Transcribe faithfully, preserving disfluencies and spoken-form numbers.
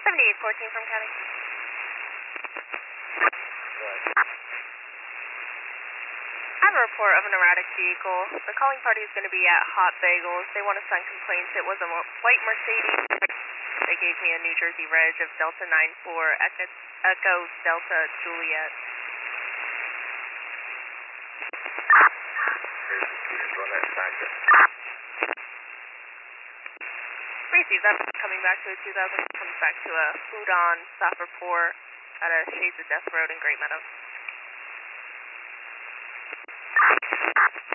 seventy-eight fourteen from County. I have a report of an erratic vehicle. The calling party is going to be at Hot Bagels. They want to sign complaints. It was a white Mercedes. They gave me a New Jersey reg of Delta nine four Echo, Echo Delta Juliet. Receive that coming back to a two thousand, comes back to a Udon stop report at a Shades of Death Road in Great Meadow.